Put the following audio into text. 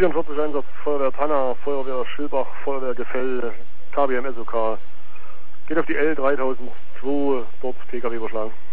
44 Einsatz Feuerwehr Tanner, Feuerwehr Schilbach, Feuerwehr Gefell, KBM SOK. Geht auf die L 3002, dort PKW überschlagen.